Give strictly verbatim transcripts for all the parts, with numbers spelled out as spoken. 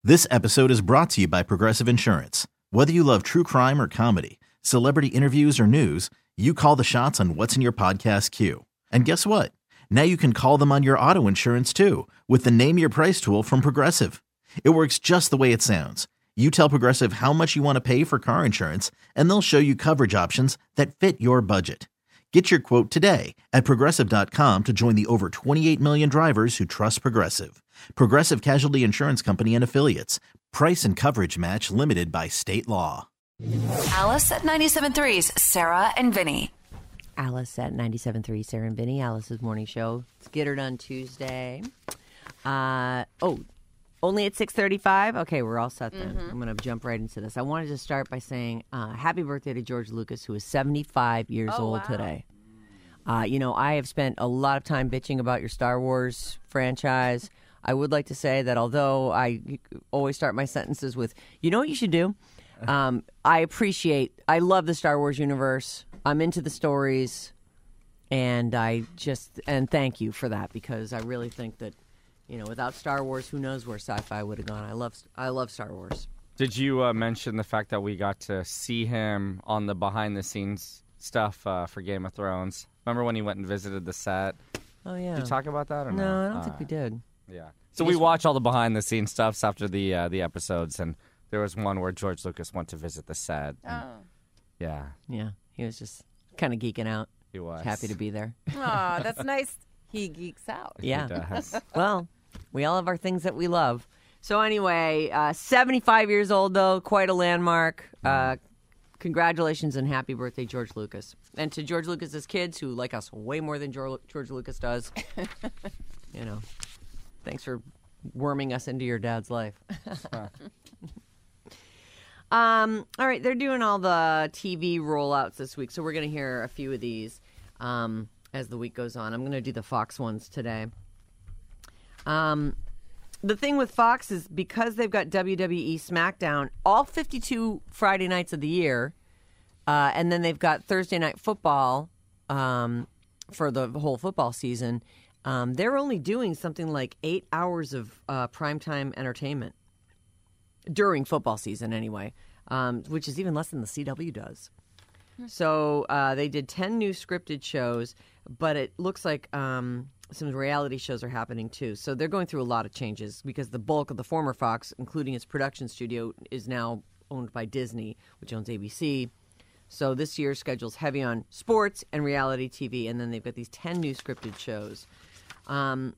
This episode is brought to you by Progressive Insurance. Whether you love true crime or comedy, celebrity interviews or news, you call the shots on what's in your podcast queue. And guess what? Now you can call them on your auto insurance too with the Name Your Price tool from Progressive. It works just the way it sounds. You tell Progressive how much you want to pay for car insurance, and they'll show you coverage options that fit your budget. Get your quote today at Progressive dot com to join the over twenty-eight million drivers who trust Progressive. Progressive Casualty Insurance Company and Affiliates. Price and coverage match limited by state law. Alice at ninety-seven point three's Sarah and Vinny. Alice at ninety-seven point three, Sarah and Vinny, Alice's morning show. It's Get Her Done Tuesday. Uh, oh, only at six thirty-five? Okay, we're all set then. Mm-hmm. I'm going to jump right into this. I wanted to start by saying uh, happy birthday to George Lucas, who is seventy-five years oh, old wow. today. Uh, you know, I have spent a lot of time bitching about your Star Wars franchise. I would like to say that although I always start my sentences with, you know what you should do? Um, I appreciate, I love the Star Wars universe. I'm into the stories. And I just, and thank you for that, because I really think that, you know, without Star Wars, who knows where sci-fi would have gone. I love, I love Star Wars. Did you uh, mention the fact that we got to see him on the behind-the-scenes stuff uh, for Game of Thrones? Remember when he went and visited the set? Oh, yeah. Did you talk about that or no? No, I don't uh, think we did. Yeah. So we watch all the behind-the-scenes stuffs after the uh, the episodes, and there was one where George Lucas went to visit the set. Oh. Yeah. Yeah, he was just kind of geeking out. He was. Happy to be there. Aw, that's nice. He geeks out. Yeah. He does. Well, we all have our things that we love. So anyway, uh, seventy-five years old, though, quite a landmark. Uh, congratulations and happy birthday, George Lucas. And to George Lucas's kids, who like us way more than George, George Lucas does, you know, thanks for worming us into your dad's life. um, all right, they're doing all the T V rollouts this week, so we're going to hear a few of these um, as the week goes on. I'm going to do the Fox ones today. Um, the thing with Fox is because they've got W W E SmackDown all fifty-two Friday nights of the year, uh, and then they've got Thursday Night Football um, for the whole football season. Um, they're only doing something like eight hours of uh, primetime entertainment during football season anyway, um, which is even less than the C W does. So uh, they did ten new scripted shows, but it looks like um, some reality shows are happening too. So they're going through a lot of changes because the bulk of the former Fox, including its production studio, is now owned by Disney, which owns A B C. So this year's schedule's heavy on sports and reality T V, and then they've got these ten new scripted shows. Um,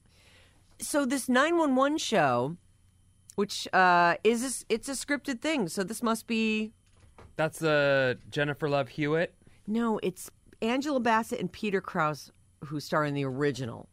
so this nine one one show, which uh, is this, it's a scripted thing. So this must be. That's the uh, Jennifer Love Hewitt. No, it's Angela Bassett and Peter Krause who star in the original.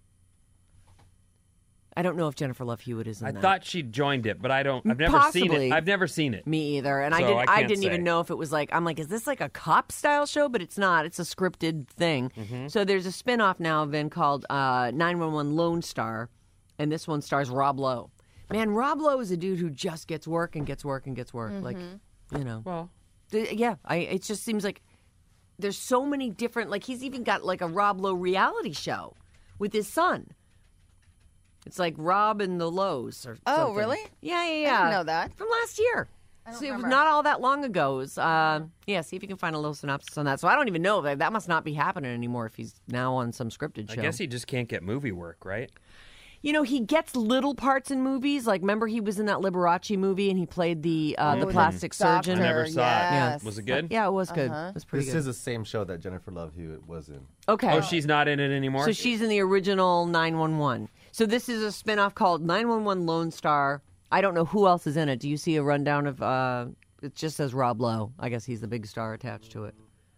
I don't know if Jennifer Love Hewitt is in I that. thought she joined it, but I don't. I've never Possibly. seen it. I've never seen it. Me either, and I So didn't. I I, can't didn't even say. know if it was like. I'm like, is this like a cop style show? But it's not. It's a scripted thing. Mm-hmm. So there's a spinoff now, then called uh, nine one one Lone Star, and this one stars Rob Lowe. Man, Rob Lowe is a dude who just gets work and gets work and gets work. Mm-hmm. Like, you know. Well, Th- Yeah, I, it just seems like there's so many different, like he's even got like a Rob Lowe reality show with his son. It's like Rob and the Lowe's or Oh, something. really? Yeah, yeah, yeah. I didn't know that. From last year. I don't So it was remember. not all that long ago. It was, uh, yeah, see if you can find a little synopsis on that. So I don't even know. That, that must not be happening anymore if he's now on some scripted I show. guess he just can't get movie work, right? You know, he gets little parts in movies. Like, remember he was in that Liberace movie and he played the uh, the Oh, plastic surgeon? I never saw yes. it. Was it good? Yeah, it was good. Uh-huh. It was pretty This good. is the same show that Jennifer Love Hewitt was in. Okay. Oh, she's not in it anymore? So she's in the original nine one one. So this is a spinoff called nine one one Lone Star. I don't know who else is in it. Do you see a rundown of, uh, it just says Rob Lowe. I guess he's the big star attached to it.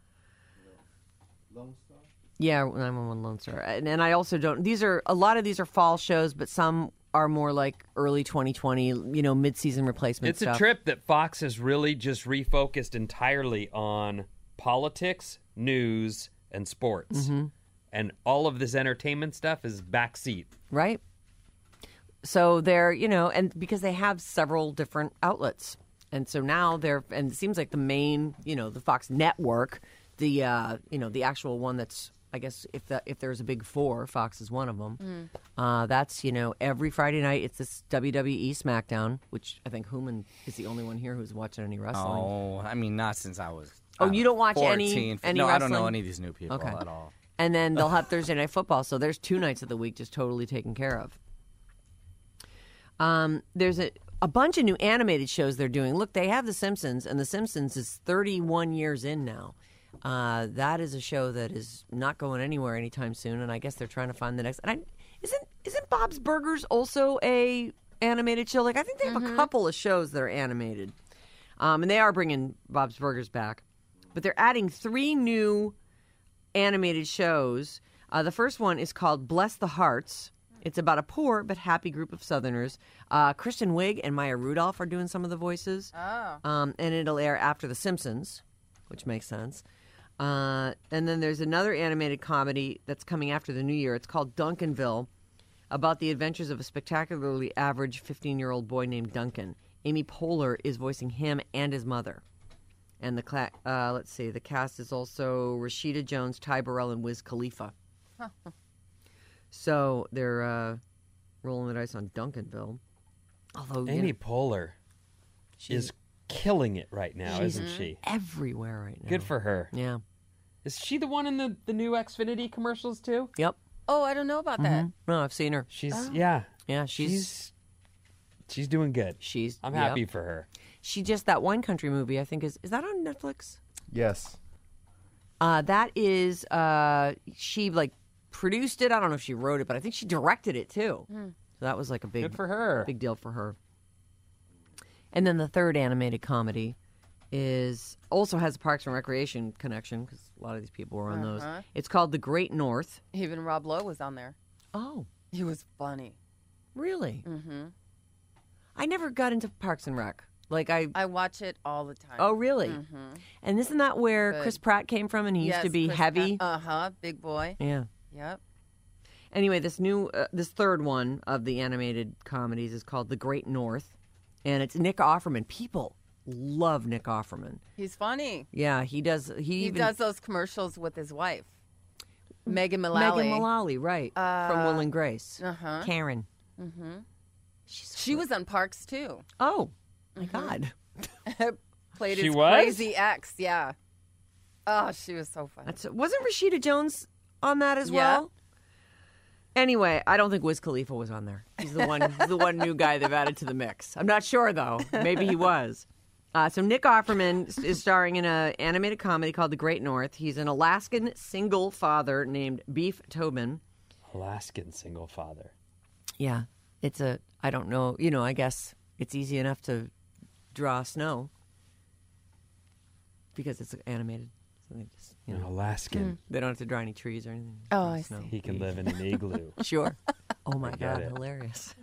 Lone Star? Yeah, nine one one Lone Star. And, and I also don't, these are, a lot of these are fall shows, but some are more like early twenty twenty, you know, mid-season replacement It's stuff. a trip that Fox has really just refocused entirely on politics, news, and sports. Mm-hmm. And all of this entertainment stuff is backseat. Right? So they're, you know, and because they have several different outlets. And so now they're, and it seems like the main, you know, the Fox network, the, uh, you know, the actual one that's I guess if the, if there's a big four, Fox is one of them. Uh, that's, you know, every Friday night it's this W W E SmackDown, which I think Human is the only one here who's watching any wrestling. Oh, I mean, not since I was. Oh, I you know, don't watch any- fourteen, any No, I don't know wrestling? any of these new people Okay. at all. And then they'll have Thursday Night Football, so there's two nights of the week just totally taken care of. Um, there's a, a bunch of new animated shows they're doing. Look, they have The Simpsons, and The Simpsons is thirty-one years in now. Uh, that is a show that is not going anywhere anytime soon, and I guess they're trying to find the next. And I, isn't isn't Bob's Burgers also a animated show? Like I think they have a couple of shows that are animated, um, and they are bringing Bob's Burgers back, but they're adding three new animated shows. Uh, the first one is called Bless the Hearts. It's about a poor but happy group of Southerners. Uh, Kristen Wiig and Maya Rudolph are doing some of the voices. Oh. Um, and it'll air after The Simpsons, which makes sense. Uh, and then there's another animated comedy that's coming after the new year. It's called Duncanville, about the adventures of a spectacularly average fifteen-year-old boy named Duncan. Amy Poehler is voicing him and his mother. And the cla- uh, let's see, the cast is also Rashida Jones, Ty Burrell, and Wiz Khalifa. So they're uh, rolling the dice on Duncanville. Although you Amy know, Poehler she's is killing it right now, she's isn't she? everywhere right now. Good for her. Yeah. Is she the one in the, the new Xfinity commercials too? Yep. Oh, I don't know about that. No, I've seen her. She's yeah. Yeah, she's She's she's doing good. she's. I'm yep. happy for her. She just that wine country movie. I think is is that on Netflix? Yes. Uh, that is. Uh, she like produced it. I don't know if she wrote it, but I think she directed it too. So that was like a big Good for her. big deal for her. And then the third animated comedy is also has a Parks and Recreation connection because a lot of these people were on those. Uh-huh. It's called The Great North. Even Rob Lowe was on there. Oh, He was funny. really? Mm-hmm. I never got into Parks and Rec. Like I. I watch it all the time. Oh, really? Mm-hmm. And isn't that where Good. Chris Pratt came from? And he used to be heavy. Uh huh. Big boy. Yeah. Yep. Anyway, this new, uh, this third one of the animated comedies is called The Great North, and it's Nick Offerman. People love Nick Offerman. He's funny. Yeah, he does. He, He even, does those commercials with his wife, Megan Mullally. Megan Mullally, right? from Will and Grace. Uh-huh. Karen. Mm-hmm. She's She was on Parks too. Oh my God! Played She his was? crazy ex. Yeah. Oh, she was so funny. That's wasn't Rashida Jones on that as Yeah. well? Anyway, I don't think Wiz Khalifa was on there. He's the one, he's the one new guy they've added to the mix. I'm not sure though. Maybe he was. Uh, so Nick Offerman is starring in an animated comedy called The Great North. He's an Alaskan single father named Beef Tobin. Alaskan single father. Yeah, it's a. I don't know. You know, I guess it's easy enough to draw snow because it's animated. So they just, you know, Alaskan. they don't have to draw any trees or anything. Oh, I Snow. He can live in an igloo. Sure. Oh my get God, it. hilarious.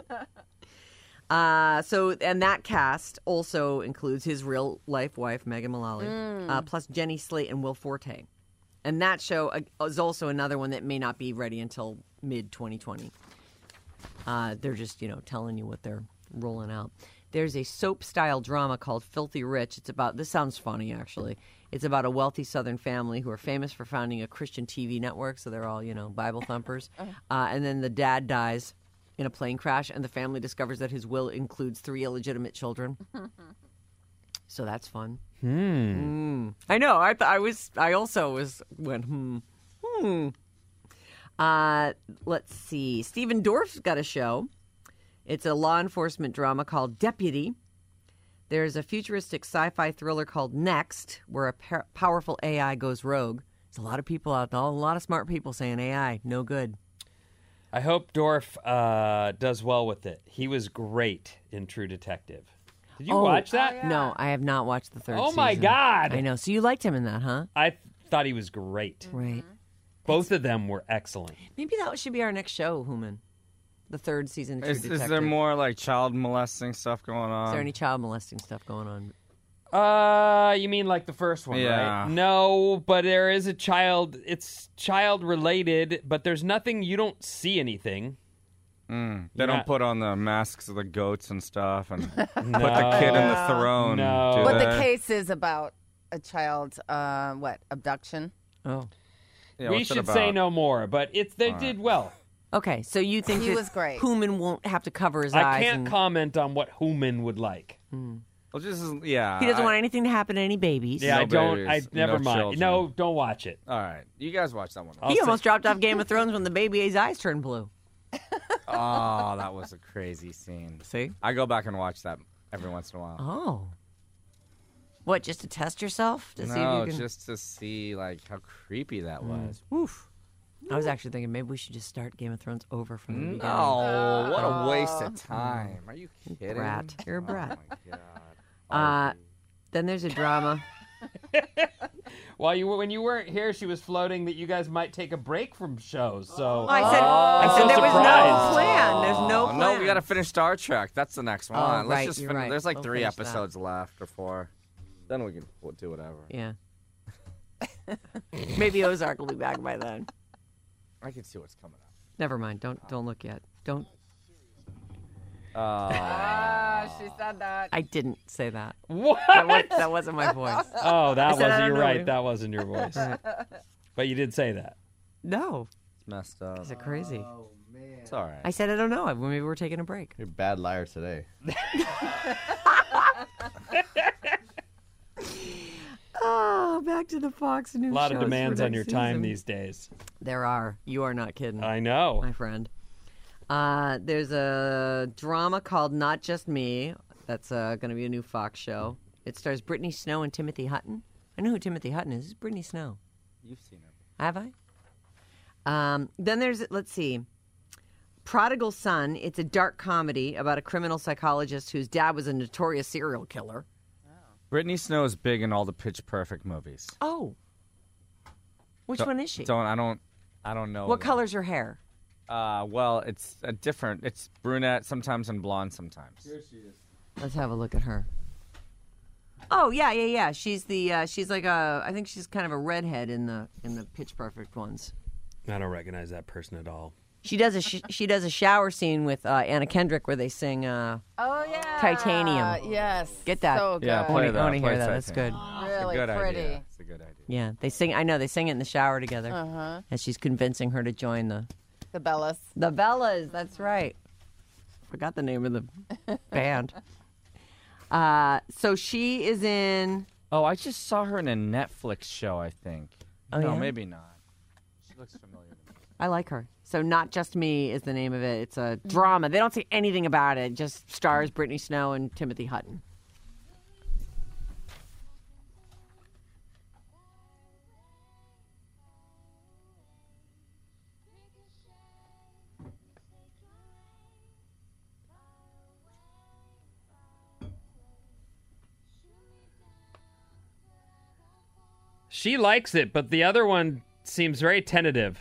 uh, so, and that cast also includes his real life wife, Megan Mullally, uh, plus Jenny Slate and Will Forte. And that show uh, is also another one that may not be ready until mid twenty twenty. Uh, they're just, you know, telling you what they're rolling out. There's a soap-style drama called Filthy Rich. It's about, this sounds funny, actually. It's about a wealthy Southern family who are famous for founding a Christian T V network, so they're all, you know, Bible thumpers. Uh, and then the dad dies in a plane crash, and the family discovers that his will includes three illegitimate children. So that's fun. Hmm. I know. I th- I was. I also was went. Hmm. Hmm. Uh, let's see. Stephen Dorff's got a show. It's a law enforcement drama called Deputy. There's a futuristic sci-fi thriller called Next, where a par- powerful A I goes rogue. There's a lot of people out there, a lot of smart people saying A I, no good. I hope Dorff uh, does well with it. He was great in True Detective. Did you Oh, watch that? No, I have not watched the third Oh, season. my God. I know. So you liked him in that, huh? I th- thought he was great. Right. Both of them were excellent. Maybe that should be our next show, Human. The third season of True Is, Detective. is there more like child molesting stuff going on? Is there any child molesting stuff going on? Uh, you mean like the first one, Yeah. right? No, but there is a child. It's child related, but there's nothing. You don't see anything. Mm, they Yeah. don't put on the masks of the goats and stuff and No. put the kid in the throne. No. do But they? the case is about a child, uh, what, abduction? Oh. Yeah, we what's it should say about? no more, but it's they did well. Okay, so you think He that was great. Hooman won't have to cover his eyes? I can't and comment on what Human would like. Well, just yeah. he doesn't I- want anything to happen to any babies. Yeah, No I don't. I babies, never no mind. children. No, don't watch it. All right, you guys watch that one. I'll He say- almost dropped off Game of Thrones when the baby's eyes turned blue. Oh, that was a crazy scene. See? I go back and watch that every once in a while. Oh. What, just to test yourself? To see no, if you can... just to see like how creepy that was. Oof. I was actually thinking maybe we should just start Game of Thrones over from the beginning. No, what a waste of time. Are you kidding? Brat. You're a brat. Oh my god. Uh, then there's a drama. While you were, when you weren't here, she was floating that you guys might take a break from shows. So I said, I I'm said so there was no surprised. plan. There's no Oh, plan. no, we gotta finish Star Trek. That's the next one. Oh, Let's right, just you're finish. right. There's like We'll three finish that. episodes left or four. Then we can we'll do whatever. Yeah. Maybe Ozark will be back by then. I can see what's coming up. Never mind. Don't don't look yet. Don't. Uh, Ah, she said that. I didn't say that. What? That, was, that wasn't my voice. Oh, that I said, I wasn't. don't You're know. right. That wasn't your voice. But you did say that. No. it's messed up. Is it crazy? It's all right. I said I don't know. Maybe we're taking a break. You're a bad liar today. Oh, back to the Fox News. A lot of shows for demands on next your time season. these days. There are. You are not kidding. I know. My friend. Uh, there's a drama called Not Just Me. That's uh, going to be a new Fox show. It stars Brittany Snow and Timothy Hutton. I know who Timothy Hutton is. It's Brittany Snow. You've seen it. Have I? Um, then there's, let's see, Prodigal Son. It's a dark comedy about a criminal psychologist whose dad was a notorious serial killer. Brittany Snow is big in all the Pitch Perfect movies. Oh. Which Don't- one is she? Don't I don't I don't know. What them. color's her hair? Uh, well, it's a different. It's brunette sometimes and blonde sometimes. Let's have a look at her. Oh yeah, yeah, yeah. She's the uh, she's like a I think she's kind of a redhead in the in the Pitch Perfect ones. I don't recognize that person at all. She does a sh- she does a shower scene with uh, Anna Kendrick where they sing. Uh, Oh yeah. Titanium. Yes. Get that. So good. Yeah, I play wanna- that. I want to play hear that. That's good. Titanium. Really It's a good pretty. idea. It's a good idea. Yeah, they sing. I know they sing it in the shower together. Uh huh. As she's convincing her to join the The Bellas. the Bellas. That's right. Forgot the name of the band. Uh, so she is in. Oh, I just saw her in a Netflix show. I think. Oh, no, yeah? maybe not. She looks familiar to me. I like her. So Not Just Me is the name of it. It's a drama. They don't say anything about it. It just stars Brittany Snow and Timothy Hutton. She likes it, but the other one seems very tentative.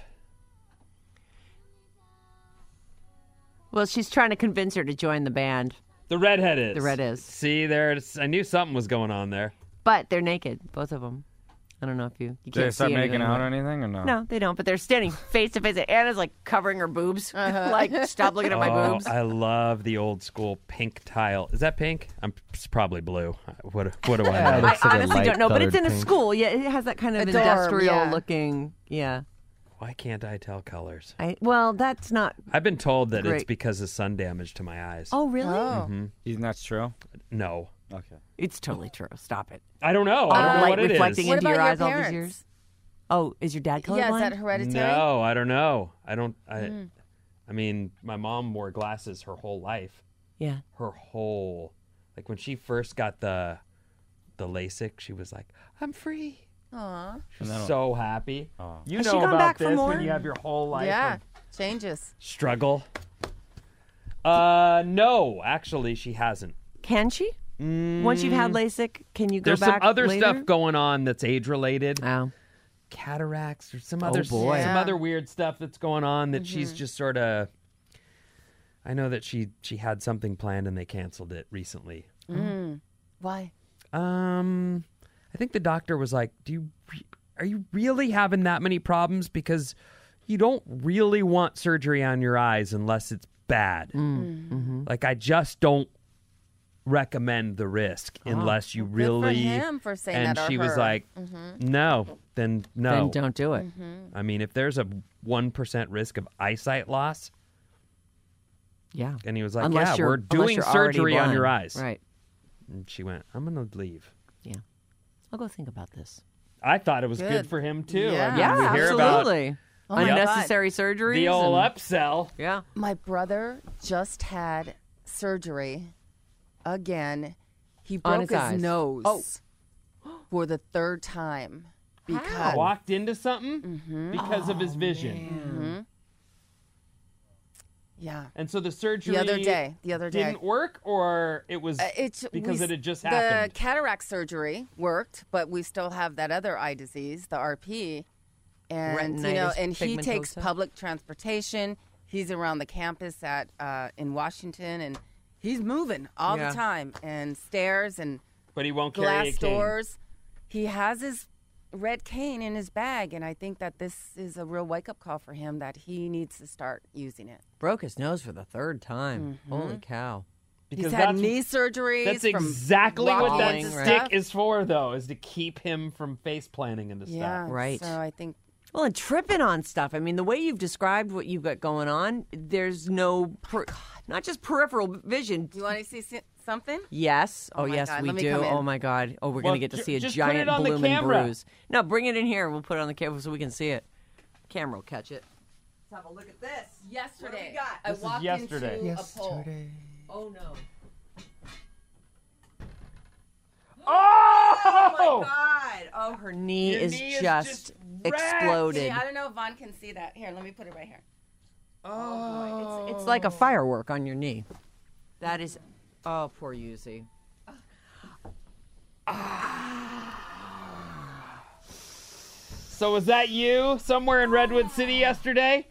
Well, she's trying to convince her to join the band, The redhead is. The red is. See, there's. I knew something was going on there. but they're naked, both of them. I don't know if you you Do they can't start see making anything, out but- or anything or no? No, they don't. But they're standing face to face. Anna's like covering her boobs. Like, stop looking at my oh, boobs. I love the old school pink tile. Is that pink? I'm it's probably blue. What what do I Yeah, know? it I looks like a honestly don't know, but it's in a light-colored pink. school. Yeah, it has that kind of A dorm, industrial yeah. looking. Yeah. Why can't I tell colors? I well, that's not. I've been told that it's Great. because of sun damage to my eyes. Oh, really? Oh. You think that's true? No. Okay. It's totally true. Stop it. I don't know. All I don't the know light what it reflecting is. What into about your your eyes all these parents? years. Oh, is your dad colorblind? Yeah, is that hereditary? No, I don't know. I don't. I. I mean, my mom wore glasses her whole life. Yeah. Her whole, like when she first got the, the LASIK, she was like, "I'm free." Aw. She was And then- so happy. You Has know she gone about back for this more? when you have your whole life Yeah. of Changes. struggle. Uh, no, actually, she hasn't. Can she? Once you've had LASIK, can you go There's some back other later? stuff going on that's age related. Oh. Cataracts or some other boy. some Yeah. other weird stuff that's going on that she's just sort of. I know that she she had something planned and they canceled it recently. Why? Um, I think the doctor was like, "Do you re- are you really having that many problems? Because you don't really want surgery on your eyes unless it's bad. Like I just don't recommend the risk unless you Good really. for him for saying and that. she or was her. like, "No, then no." Then don't do it. I mean, if there's a one percent risk of eyesight loss, Yeah. and he was like, Unless "Yeah, you're- we're unless doing you're already surgery on your blind. eyes." Right. And she went, "I'm gonna leave." Yeah. I'll go think about this. I thought it was good, Good. for him too. Yeah. I mean, Yeah, we hear about absolutely. Oh my God. Unnecessary surgeries. the old and- upsell. Yeah. My brother just had surgery again. He On broke his his, eyes. nose Oh. for the third time because Walked into something Mm-hmm. because of Oh, his vision, yeah. and so the surgery The other day, the other day. didn't work, or it was Uh, it's because we- it had just the happened. cataract surgery worked, but we still have that other eye disease, the R P, and you know, Retinitis and he takes pigmentosa. public transportation. He's around the campus at uh, in Washington, and he's moving all Yeah. the time, and stairs and But he won't carry glass a cane. doors. He has his red cane in his bag, and I think that this is a real wake up call for him that he needs to start using it. Broke his nose for the third time. Holy cow. Because He's had that's, knee surgeries. that's from exactly what that walking and stick stuff. is for, though, is to keep him from face planting into Yeah, stuff. Right. So I think Well, and tripping on stuff. I mean, the way you've described what you've got going on, there's no, per- not just peripheral vision. Do you want to see si- something? Yes. Oh Oh, my yes, God, we let me do. come in. Oh, my God. Oh, we're Well, going to get to ju- see a just put it giant on the blooming camera. bruise. No, bring it in here. We'll put it on the camera so we can see it. Camera will catch it. Let's have a look at this. Yesterday, What do we got? I This is walked yesterday. into a pole. Oh, no. Oh! Oh, my God. Oh, her knee Your is knee is just, just wrecked. exploded. See, I don't know if Vaughn can see that. Here, let me put it right here. Oh. It's like a firework on your knee. That is, oh, poor Yuzi. So was that you somewhere in Redwood City yesterday?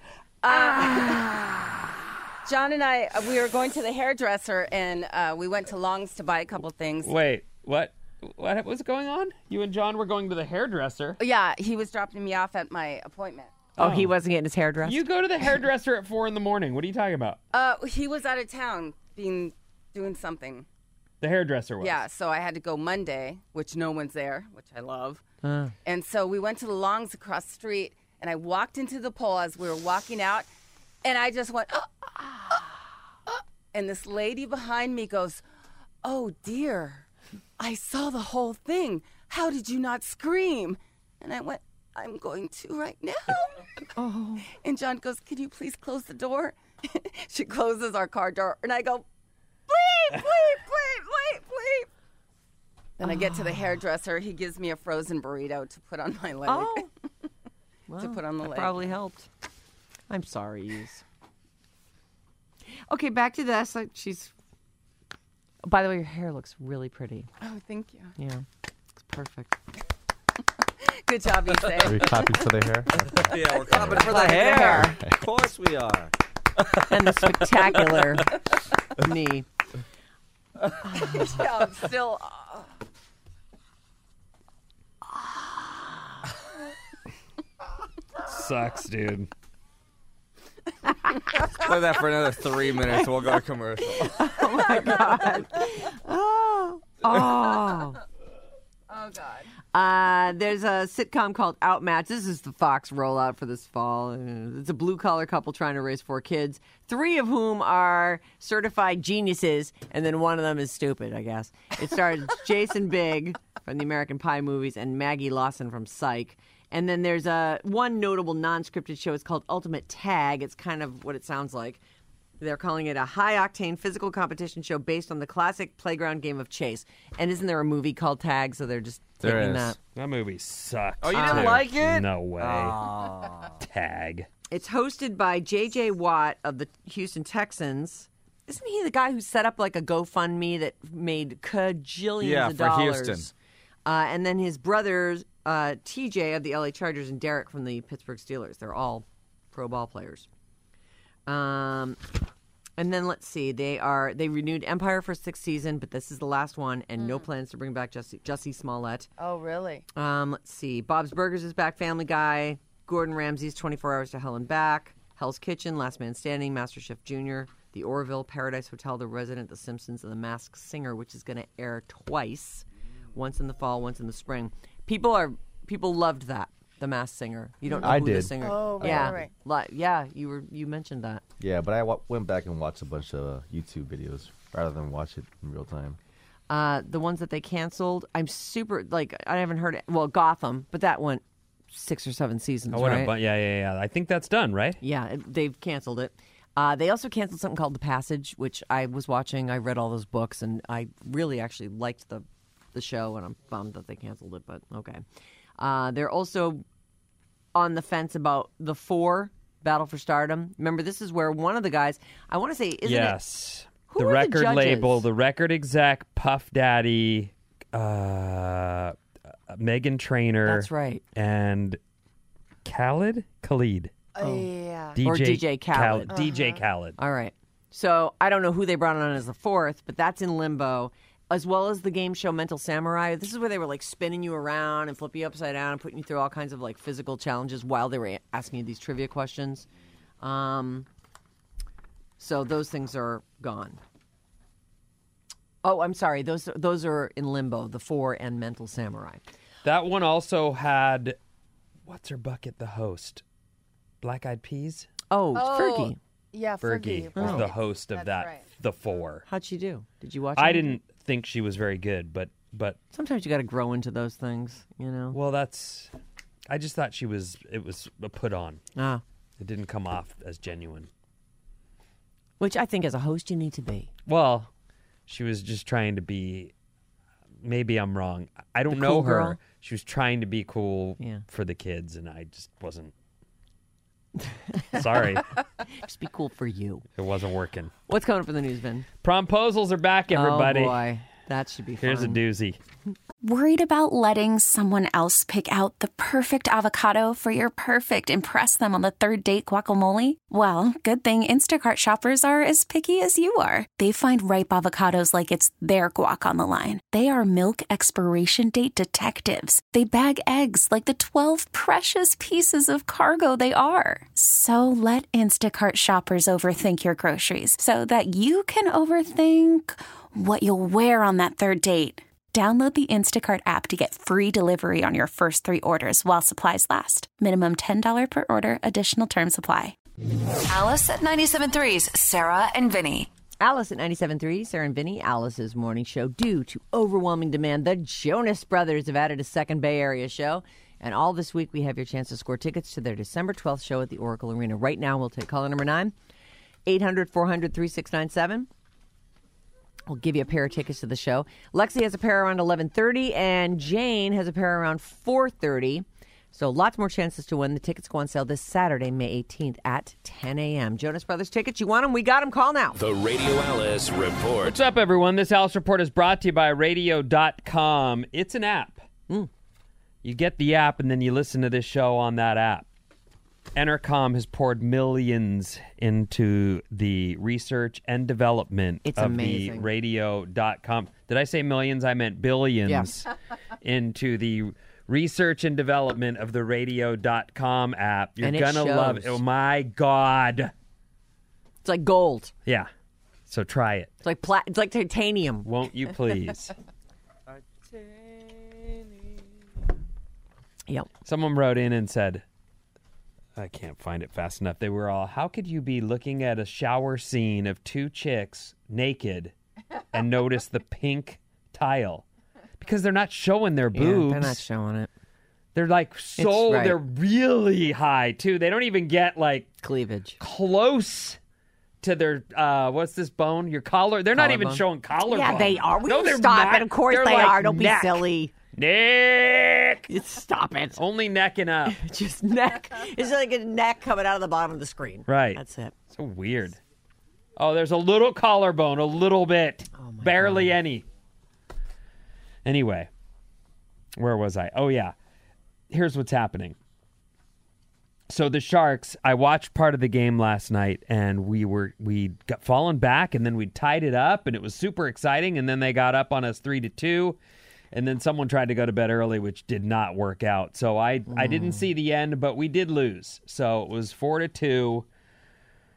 John and I, uh, we were going to the hairdresser, and uh, we went to Long's to buy a couple things. Wait, what? What was going on? You and John were going to the hairdresser. Yeah, he was dropping me off at my appointment. Oh, he wasn't getting his hair dressed? You go to the hairdresser at four in the morning. What are you talking about? Uh, he was out of town, being doing something. The hairdresser was. Yeah, so I had to go Monday, which no one's there, which I love. Uh. And so we went to the Longs across the street, and I walked into the pole as we were walking out, and I just went, "Oh, oh, oh." And this lady behind me goes, "Oh dear, I saw the whole thing. How did you not scream?" And I went, "I'm going to right now." Oh. And John goes, "Can you please close the door?" She closes our car door, and I go, "Please, please, please, please, please." Then I get to the hairdresser. He gives me a frozen burrito to put on my leg. Oh. to Well, put on the that leg. probably helped. I'm sorry, Yous. Okay, back to this. Like, she's. By the way, your hair looks really pretty. Oh, thank you. Yeah, it's perfect. Good job, you say. Are we clapping for the hair? Yeah, we're clapping for the hair. Of course we are. And the spectacular knee. Yeah, I'm still. Uh, Sucks, dude. Play that for another three minutes. We'll go to commercial. Oh my god. Oh. Oh. oh God. Uh, there's a sitcom called Outmatch. This is the Fox rollout for this fall. Uh, It's a blue-collar couple trying to raise four kids, three of whom are certified geniuses, and then one of them is stupid, I guess. It stars Jason Bigg from the American Pie movies and Maggie Lawson from Psych. And then there's a one notable non-scripted show. It's called Ultimate Tag. It's kind of what it sounds like. They're calling it a high-octane physical competition show based on the classic playground game of chase. And isn't there a movie called Tag? So they're just There taking is. that. That movie sucks. Oh, you didn't too. like it? No way. Tag. It's hosted by J J Watt of the Houston Texans. Isn't he the guy who set up like a GoFundMe that made cajillions Yeah, of for dollars? Houston. Uh, and then his brothers, uh, T J of the L A Chargers and Derek from the Pittsburgh Steelers. They're all pro ball players. Um, and then let's see, they are they renewed Empire for sixth season, but this is the last one, and no plans to bring back Jussie, Jussie Smollett. Oh, really? Um, let's see. Bob's Burgers is back. Family Guy. Gordon Ramsay's twenty-four Hours to Hell and Back. Hell's Kitchen. Last Man Standing. MasterChef Junior. The Orville, Paradise Hotel, The Resident, The Simpsons, and The Masked Singer, which is going to air twice, once in the fall, once in the spring. People are people loved that, The Masked Singer. You don't know I who the did. singer. Oh, right, yeah, right, Li- yeah. You were you mentioned that. Yeah, but I w- went back and watched a bunch of uh, YouTube videos rather than watch it in real time. Uh, the ones that they canceled, I'm super like I haven't heard it. Well, Gotham, but that went six or seven seasons, Oh, what a right? bu- yeah, yeah, yeah. I think that's done, right? Yeah, it- they've canceled it. Uh, they also canceled something called The Passage, which I was watching. I read all those books, and I really actually liked the the show, and I'm bummed that they canceled it, but okay. Uh, they're also on the fence about The Four, Battle for Stardom. Remember, this is where one of the guys, I want to say, isn't it? yes. Who the are the record judges? label, the record exec, Puff Daddy, uh, Megan Trainor. That's right. And Khaled? Khalid. Oh, yeah. D J Or D J Khaled. D J Khaled. All right. So I don't know who they brought on as the fourth, but that's in limbo, as well as the game show Mental Samurai. This is where they were like spinning you around and flipping you upside down and putting you through all kinds of like physical challenges while they were asking you these trivia questions. Um, so those things are gone. Oh, I'm sorry. Those those are in limbo. The Four and Mental Samurai. That one also had, what's her bucket, the host? Black Eyed Peas? Oh, Oh, Fergie. Yeah, Fergie Fergie. was right. the host of That's that, right. the Four. How'd she do? Did you watch? I anything? didn't think she was very good, but but Sometimes you got to grow into those things, you know. well, that's. I just thought she was. It was a put on. Ah, It didn't come off as genuine. which I think as a host you need to be. Well, she was just trying to be. Maybe I'm wrong. I don't The know cool her. girl? She was trying to be cool Yeah. for the kids, and I just wasn't. Sorry, Just be cool for you. it wasn't working. What's coming up in the news, Vin? Promposals are back, everybody. Oh boy, that should be fun. Here's a doozy. Worried about letting someone else pick out the perfect avocado for your perfect impress them on the third date guacamole? Well, good thing Instacart shoppers are as picky as you are. They find ripe avocados like it's their guac on the line. They are milk expiration date detectives. They bag eggs like the twelve precious pieces of cargo they are. So let Instacart shoppers overthink your groceries so that you can overthink what you'll wear on that third date. Download the Instacart app to get free delivery on your first three orders while supplies last. Minimum ten dollars per order. Additional terms apply. Alice at ninety-seven point three's Sarah and Vinny. Alice at ninety-seven point three, Sarah and Vinny, Alice's morning show. Due to overwhelming demand, the Jonas Brothers have added a second Bay Area show. And all this week, we have your chance to score tickets to their December twelfth show at the Oracle Arena. Right now, we'll take caller number nine, eight hundred, four hundred, thirty-six ninety-seven. We'll give you a pair of tickets to the show. Lexi has a pair around eleven thirty, and Jane has a pair around four thirty. So lots more chances to win. The tickets go on sale this Saturday, May eighteenth at ten a.m. Jonas Brothers tickets, you want them? We got them. Call now. The Radio Alice Report. What's up, everyone? This Alice Report is brought to you by radio dot com. It's an app. Mm. You get the app, and then you listen to this show on that app. Entercom has poured millions into the research and development It's of amazing. the radio dot com. Did I say millions? I meant billions into the research and development of the radio dot com app. You're And it going to love it. shows. Oh, my God. It's like gold. Yeah. So try it. It's like pla- It's like titanium. Won't you please? Yep. Someone wrote in and said, I can't find it fast enough. They were all, how could you be looking at a shower scene of two chicks naked and notice the pink tile? Because they're not showing their boobs. Yeah, they're not showing it. They're like so, It's right. they're really high too. They don't even get like Cleavage. close to their, uh, what's this bone? Your collar. They're not even Collarbone? showing collarbone. Yeah, they are. Will No, you they're stop not. it? Of course They're they like are. Don't neck. be silly. Nick! Stop it. Only necking up. Just neck. It's like a neck coming out of the bottom of the screen. Right. That's it. So weird. Oh, there's a little collarbone, a little bit. Oh my Barely God. any. Anyway, where was I? Oh, yeah. Here's what's happening. So the Sharks, I watched part of the game last night, and we were we got fallen back, and then we tied it up, and it was super exciting, and then they got up on us three to two. And then someone tried to go to bed early, which did not work out. So I, I didn't see the end, but we did lose. So it was four to two.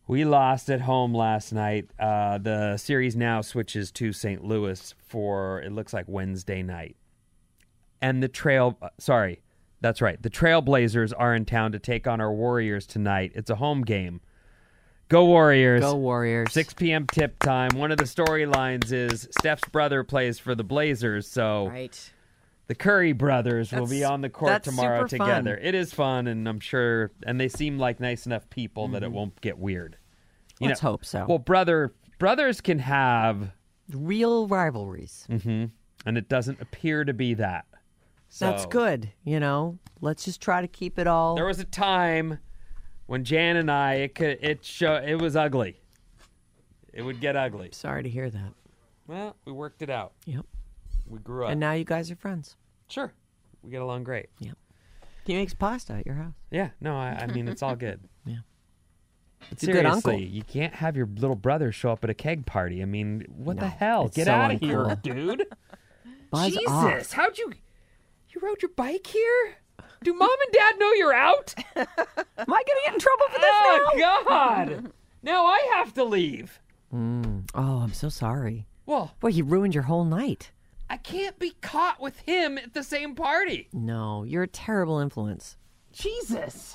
We lost at home last night. Uh, the series now switches to Saint Louis for, it looks like, Wednesday night. And the Trail, uh, sorry, that's right. The Trailblazers are in town to take on our Warriors tonight. It's a home game. Go Warriors. Go Warriors. six p.m. tip time. One of the storylines is Steph's brother plays for the Blazers, so Right. the Curry brothers will be That's- on the court that's tomorrow super fun. together. It is fun, and I'm sure, and they seem like nice enough people that it won't get weird. You Let's know, hope so. Well, brother, brothers can have, Real rivalries. and it doesn't appear to be that. So, That's good. You know, let's just try to keep it all. There was a time when Jan and I, it could, it show, it was ugly. It would get ugly. Sorry to hear that. Well, we worked it out. Yep. We grew up. And now you guys are friends. Sure, we get along great. Yep. He makes pasta at your house. Yeah, no, I, I mean it's all good. Yeah. But He's a good uncle. seriously, you can't have your little brother show up at a keg party. I mean, what the No, hell? it's Get so out of here, uncool. dude. Buzz Jesus, off. how'd you? You rode your bike here? Do mom and dad know you're out? Am I going to get in trouble for this Oh now? God! Now I have to leave. Mm. Oh, I'm so sorry. Well, Boy, he ruined your whole night. I can't be caught with him at the same party. No, you're a terrible influence. Jesus.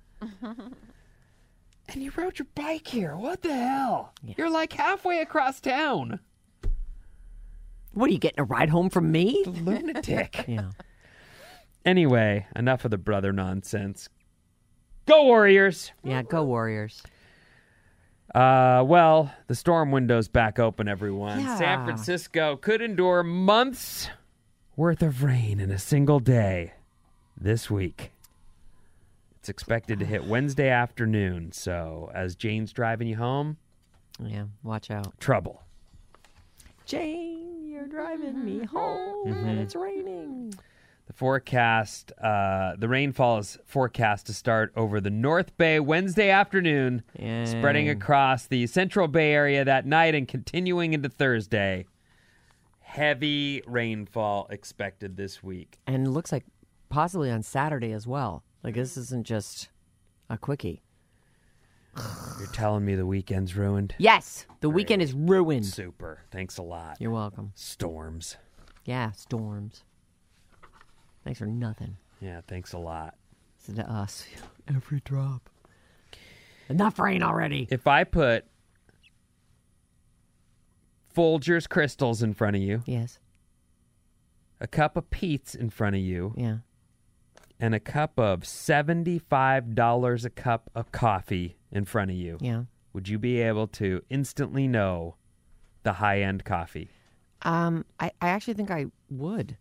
And you rode your bike here. What the hell? You're like halfway across town. What, are you getting a ride home from me? Lunatic. Yeah. Anyway, enough of the brother nonsense. Go Warriors! Yeah, go Warriors. Uh, well, the storm window's back open, everyone. Yeah. San Francisco could endure months worth of rain in a single day this week. It's expected to hit Wednesday afternoon, so as Jane's driving you home, Yeah, watch out. trouble. Jane, you're driving me home and it's raining. The forecast, uh, the rainfall is forecast to start over the North Bay Wednesday afternoon, spreading Yay. across the Central Bay Area that night and continuing into Thursday. Heavy rainfall expected this week. And it looks like possibly on Saturday as well. Like, this isn't just a quickie. You're telling me the weekend's ruined? Yes, the weekend is ruined. Super. Thanks a lot. You're welcome. Storms. Yeah, storms. Thanks for nothing. Yeah, thanks a lot. Listen to us. Every drop. Enough rain already. If I put Folgers crystals in front of you, Yes. a cup of Pete's in front of you, Yeah. and a cup of seventy-five dollars a cup of coffee in front of you, Yeah. would you be able to instantly know the high-end coffee? Um, I, I actually think I would.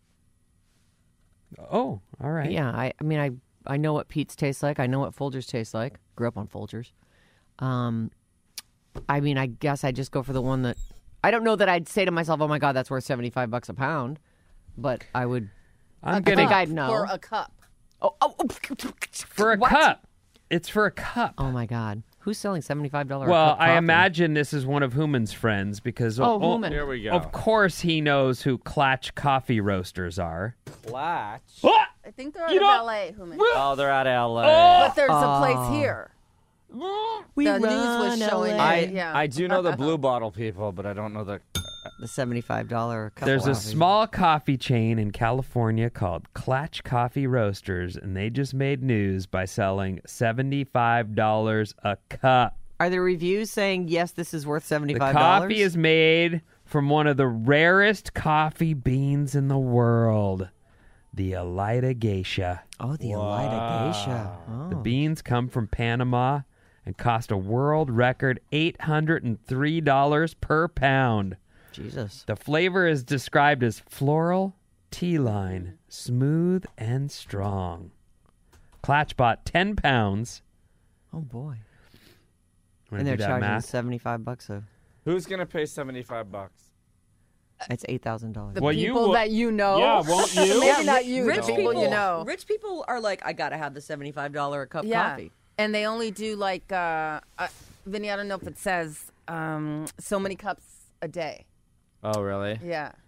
Oh, all right. Yeah, I, I mean, I, I know what Pete's tastes like. I know what Folgers tastes like. Grew up on Folgers. Um, I mean, I guess I'd just go for the one that... I don't know that I'd say to myself, oh, my God, that's worth seventy-five bucks a pound. But I would... I'm I gonna think I'd know. For a cup. Oh, oh, oh, for a what? cup. It's for a cup. Oh, my God. Who's selling seventy-five dollars Well, a cup I coffee? imagine this is one of Human's friends because Oh, Human. Here we go. of course he knows who Klatch coffee roasters are. Latch. Ah! I think they're out You of know- L A, Human. Oh, they're out of L A. But there's a Oh. place here. We the news was run showing L A. it. I Yeah. I do know the blue bottle people, but I don't know the. The seventy-five dollars cup There's a coffee. small coffee chain in California called Klatch Coffee Roasters, and they just made news by selling seventy-five dollars a cup. Are there reviews saying, yes, this is worth The seventy-five dollars? coffee is made from one of the rarest coffee beans in the world, the Elida Geisha. Oh, the Elida Geisha. Oh. The beans come from Panama and cost a world record eight hundred three dollars per pound. Jesus. The flavor is described as floral, tea line, smooth, and strong. Klatch bought ten pounds. Oh, boy. Wanna And they're do that charging math? seventy-five bucks a... Who's gonna pay seventy-five bucks? It's eight thousand dollars. The Well, you people will- that you know. Yeah, won't you? Maybe not you, Rich the people, people you know. Rich people are like, I gotta have the seventy-five dollars a cup Yeah. coffee. And they only do like, uh, uh, Vinny, I don't know if it says um, so many cups a day. Oh, really? Yeah.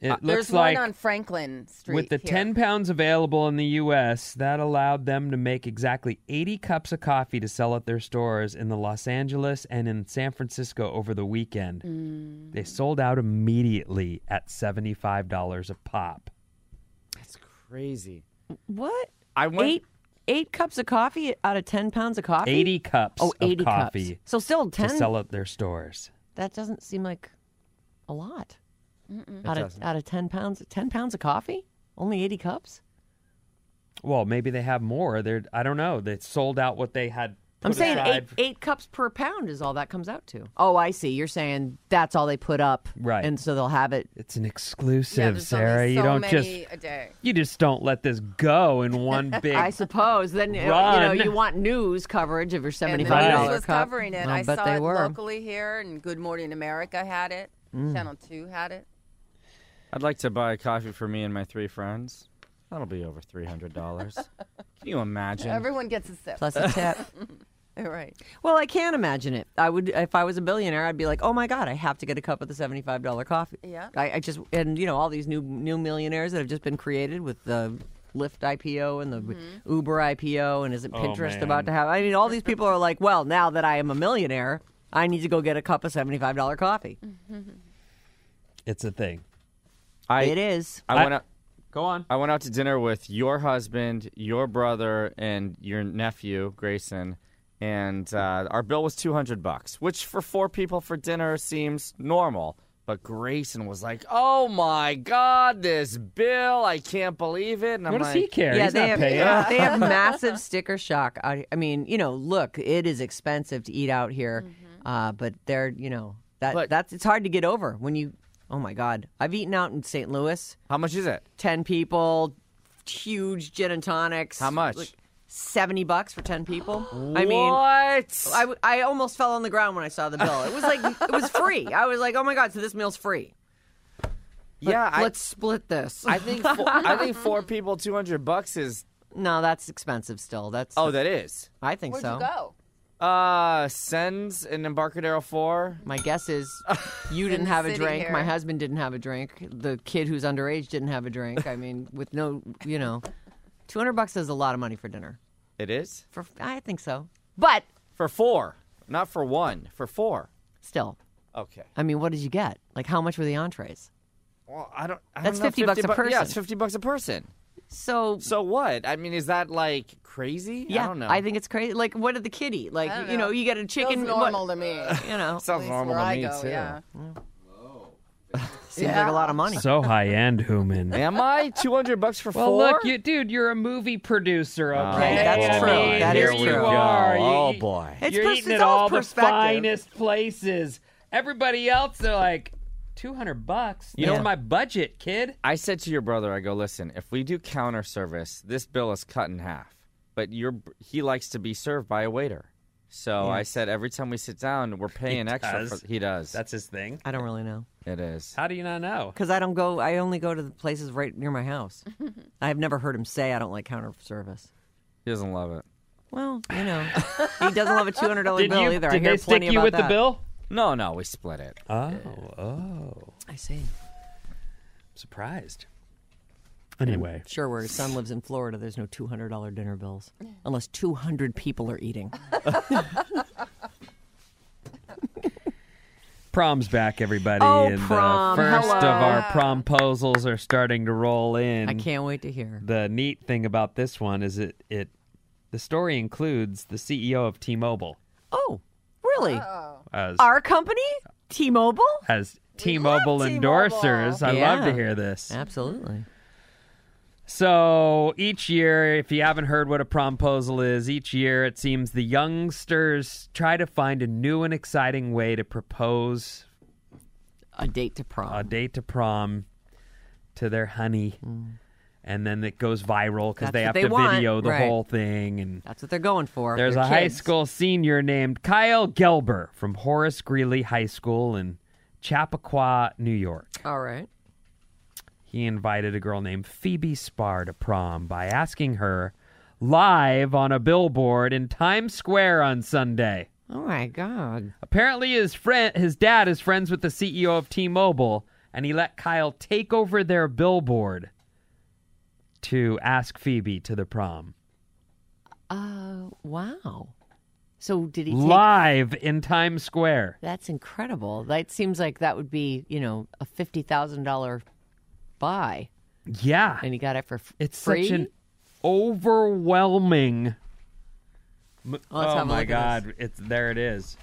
It Uh, looks There's like one on Franklin Street. with the here. ten pounds available in the U S, that allowed them to make exactly eighty cups of coffee to sell at their stores in the Los Angeles and in San Francisco over the weekend. Mm. They sold out immediately at seventy-five dollars a pop. That's crazy. What? I went. Eight eight cups of coffee out of ten pounds of coffee? eighty cups Oh, eighty of coffee cups. So still to ten. sell at their stores. That doesn't seem like a lot. It Out of doesn't. out of ten pounds, ten pounds of coffee, only eighty cups. Well, maybe they have more. They're I don't know. They sold out what they had. I'm put saying eight aside. eight cups per pound is all that comes out to. Oh, I see. You're saying that's all they put up, Right. And so they'll have it. It's an Yeah, exclusive, there's Sarah. only you so don't many just a day. you just don't let this go in one big. I suppose. Then you know, Run. you want news coverage of your And the seventy-five news dollar was cup. covering it. I'll I bet saw they it were. locally here, and Good Morning America had it. Channel two had it. I'd like to buy a coffee for me and my three friends. That'll be over three hundred dollars. Can you imagine? Everyone gets a sip. Plus a tip. Right. Well, I can't imagine it. I would, if I was a billionaire, I'd be like, oh my god, I have to get a cup of the seventy-five dollar coffee. Yeah. I, I just and you know all these new new millionaires that have just been created with the Lyft I P O and the Mm-hmm. Uber I P O, and isn't Oh, Pinterest man. about to have? I mean, all these people are like, well, now that I am a millionaire, I need to go get a cup of seventy-five dollar coffee. It's a thing. I, It is. I I- went out. Go on. I went out to dinner with your husband, your brother, and your nephew, Grayson, and uh, our bill was two hundred bucks, which for four people for dinner seems normal. But Grayson was like, "Oh my God, this bill! I can't believe it!" And I'm What does like, he care? Yeah, He's they not have, paying. they have massive sticker shock. I, I mean, you know, look, it is expensive to eat out here, uh, but they're, you know, that But- that's it's hard to get over when you. Oh my God, I've eaten out in Saint Louis. "How much is it? Ten people, huge gin and tonics. How much?" Like seventy bucks for ten people. I mean, what? I, w- I almost fell on the ground when I saw the bill. It was like it was free. I was like, oh my God, so this meal's free. yeah, I, Let's split this. I think four, I think four people, two hundred bucks is. no, that's expensive still. That's Oh, that is. I think Where'd so. you go? Uh, Sens in Embarcadero Four. My guess is you in didn't the have a city drink. here. My husband didn't have a drink. The kid who's underage didn't have a drink. I mean, with no, you know, two hundred bucks is a lot of money for dinner. It is For I think so, but for four, not for one. For four. still, Okay. I mean, what did you get? Like, how much were the entrees? Well, I don't. I That's don't know, fifty bucks a bu- Yeah, person. it's fifty bucks a person. So So what? I mean, is that like crazy? yeah, I don't know. think it's crazy. Like, what did the kid eat? Like, I don't you know, know. you get a Feels chicken. normal what- to me. you know, sounds At least normal where to I me go, too. yeah. seems like a lot of money. So high end, Human. Am I two hundred bucks for Well, four? look, you, dude, you're a movie producer, okay? that's I true. mean, That here is you true. are. Oh You- boy. It's You're pers- eating it's at all all the perspective. finest places. Everybody else, they're like, two hundred bucks? You That's know- my budget, kid. I said to your brother, I go, listen, if we do counter service, this bill is cut in half. But your he likes to be served by a waiter. So I said every time we sit down, we're paying extra. does. For, he does. That's his thing. I don't really know. it is. How do you not know? Because I don't go, I only go to the places right near my house. I've never heard him say I don't like counter service. He doesn't love it. Well, you know, he doesn't love a two hundred dollar Did, bill you, either. I did hear they stick plenty you about with that. the bill? No, no, we split it. Oh, oh. I see. Surprised. Anyway. Sure, where his son lives in Florida, there's no two hundred dollar dinner bills unless two hundred people are eating. Prom's back, everybody. Oh, and prom. the first Hello. of our promposals are starting to roll in. I can't wait to hear. The neat thing about this one is it, it the story includes the C E O of T-Mobile Oh, really? as Our company? T-Mobile? as T-Mobile love endorsers. I love Yeah. to hear this. Absolutely. So each year, if you haven't heard what a promposal is, each year it seems the youngsters try to find a new and exciting way to propose A date to prom. a date to prom to their honey. And then it goes viral because That's they what have they to want, video the right. whole thing. And That's what they're going for. there's They're a high kids. school senior named Kyle Gelber from Horace Greeley High School in Chappaqua, New York. All right. He invited a girl named Phoebe Spar to prom by asking her live on a billboard in Times Square on Sunday. Oh, my God. Apparently his friend, his dad is friends with the C E O of T-Mobile, and he let Kyle take over their billboard to ask Phoebe to the prom. Uh, wow. So did he take... Live in Times Square. That's incredible. That seems like that would be, you know, a fifty thousand dollars buy. Yeah. And he got it for f- It's free? such an overwhelming... Let's oh, have a my look at God. It's There it is.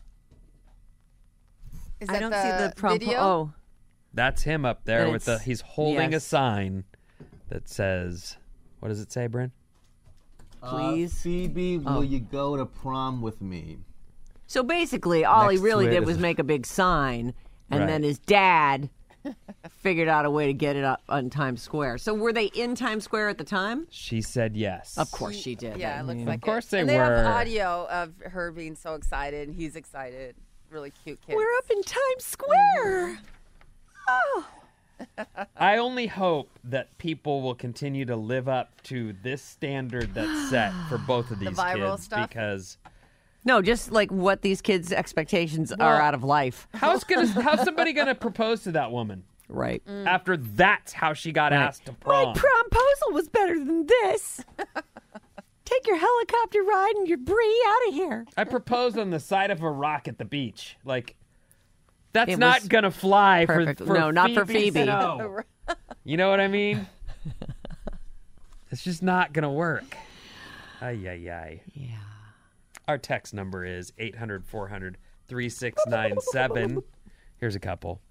Is I that don't the see the prom... video? Oh, That's him up there And with the... it's- He's holding yes. a sign that says... What does it say, Bryn? please. Uh, Phoebe, will Oh. you go to prom with me? So basically, all Next he really to it did is- was make a big sign, and Right. then his dad figured out a way to get it up on Times Square. So were they in Times Square at the time? She said yes. Of course she did. Yeah, I it looks mean, like Of course it. they and they were. have audio of her being so excited, and he's excited. Really cute kid. We're up in Times Square. Oh. I only hope that people will continue to live up to this standard that's set for both of these viral kids stuff? because No, just like what these kids' expectations Well, are out of life. how's gonna how's somebody gonna propose to that woman Right. after that's how she got Right. asked to prom? My promposal was better than this. Take your helicopter ride and your brie out of here. I proposed on the side of a rock at the beach. Like that's It not was gonna fly for, perfect. for No, not for Phoebe. Snow. You know what I mean? It's just not gonna work. Ay ay ay. Yeah. Our text number is eight hundred, four hundred, three six nine seven. Here's a couple.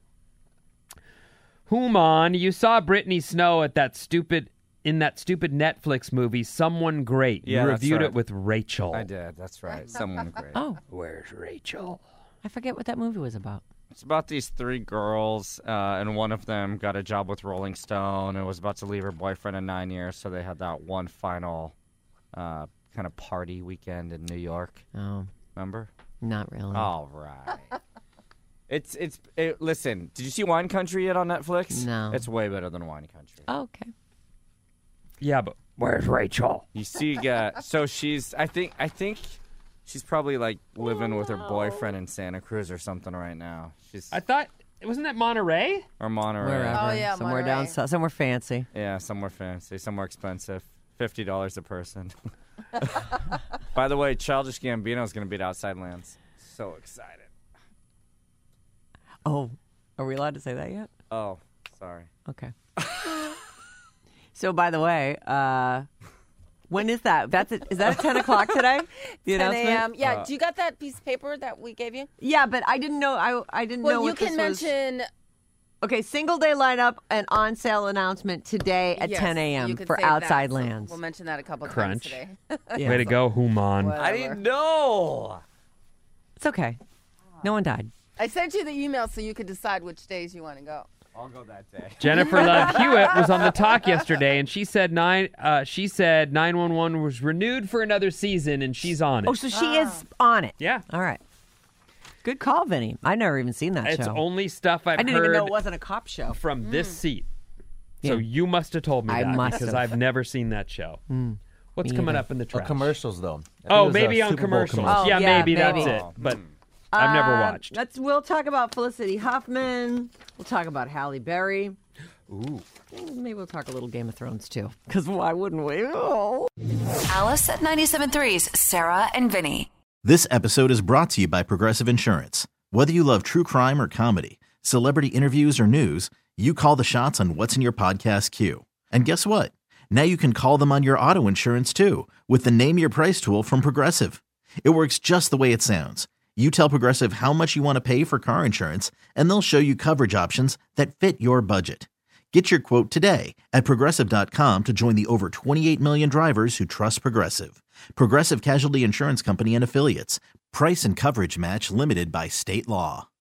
Human, you saw Brittany Snow at that stupid in that stupid Netflix movie, Someone Great. Yeah, you that's reviewed right. it with Rachel. I did. That's right. Someone great. Oh, Where's Rachel? I forget what that movie was about. It's about these three girls, uh, and one of them got a job with Rolling Stone and was about to leave her boyfriend in nine years, so they had that one final uh, kind of party weekend in New York. Oh, Remember? not really. All right. It's it's it, listen. Did you see Wine Country yet on Netflix? No. It's way better than Wine Country. Oh, okay. Yeah, but where's Rachel? You see, uh, so she's. I think. I think she's probably like living with her boyfriend in Santa Cruz or something right now. She's I thought wasn't that Monterey? or Monterey. Wherever. Oh, yeah, somewhere down Monterey. south, somewhere fancy. Yeah, somewhere fancy, somewhere expensive. Fifty dollars a person. By the way, Childish Gambino is going to be at Outside Lands. So excited. Oh, are we allowed to say that yet? Oh, sorry. Okay. So, by the way, uh, when is that? That's it. Is that at ten o'clock today? The ten announcement? a.m. Yeah. Uh, do you got that piece of paper that we gave you? Yeah, but I didn't know. I I didn't know Well, you what can this was. mention. Okay, single day lineup and on sale announcement today at yes, ten you a.m. could for save that, Outside so Lands. We'll mention that a couple Crunch. times today. Yeah. Way to go, Human. Whatever. I didn't know. It's okay. No one died. I sent you the email so you could decide which days you want to go. I'll go that day. Jennifer Love Hewitt was on the talk yesterday, and she said nine. Uh, she said nine one one was renewed for another season, and she's on it. Oh, so she is on it. Yeah, All right. Good call, Vinny. I've never even seen that it's show. only stuff I've I didn't heard even know it wasn't a cop show. from this seat. So Yeah. you must have told me I that must because have. I've never seen that show. What's me coming either. up in the Oh, trash? commercials, though. I think Oh, it was, uh, maybe on Super Bowl commercials. commercials. yeah, Oh, yeah, maybe, maybe. that's it. But I've never Uh, watched. Let's. We'll talk about Felicity Huffman. We'll talk about Halle Berry. Ooh. Maybe we'll talk a little Game of Thrones too. Because why wouldn't we? Oh. Alice at ninety-seven point three's Sarah and Vinny. This episode is brought to you by Progressive Insurance. Whether you love true crime or comedy, celebrity interviews or news, you call the shots on what's in your podcast queue. And guess what? Now you can call them on your auto insurance too with the Name Your Price tool from Progressive. It works just the way it sounds. You tell Progressive how much you want to pay for car insurance, and they'll show you coverage options that fit your budget. Get your quote today at Progressive dot com to join the over twenty-eight million drivers who trust Progressive. Progressive Casualty Insurance Company and Affiliates. Price and coverage match limited by state law.